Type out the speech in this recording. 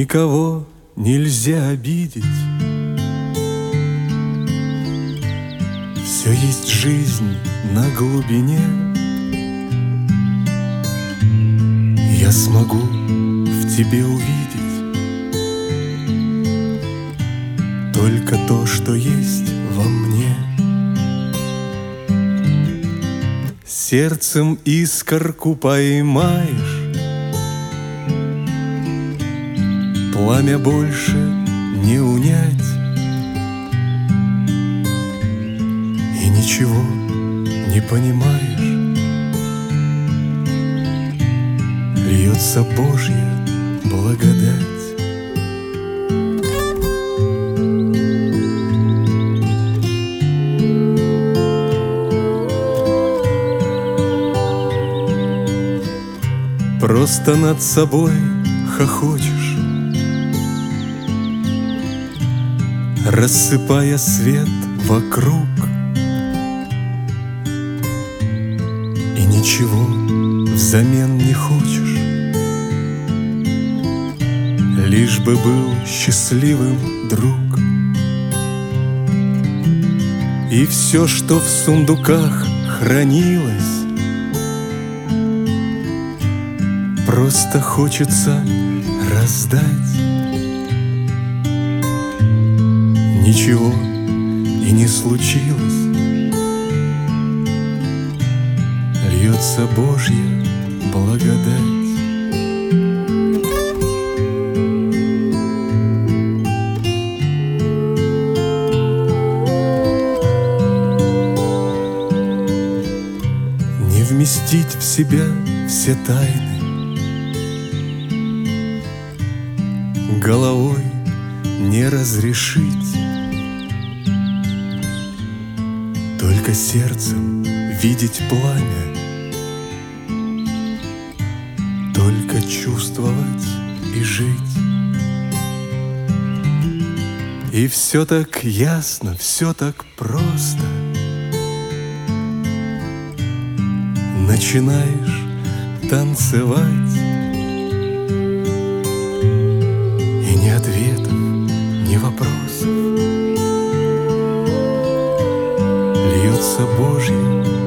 Никого нельзя обидеть. Все есть жизнь на глубине. Я смогу в тебе увидеть только то, что есть во мне. Сердцем искорку поймаешь, пламя больше не унять, и ничего не понимаешь. Льется Божья благодать. Просто над собой хохочешь, рассыпая свет вокруг, и ничего взамен не хочешь, лишь бы был счастливым друг. И все, что в сундуках хранилось, просто хочется раздать. Ничего и не случилось. Льется Божья благодать. Не вместить в себя все тайны, головой не разрешить, только сердцем видеть пламя, только чувствовать и жить. И все так ясно, все так просто. Начинаешь танцевать, и ни ответов, ни вопросов. Льется Божья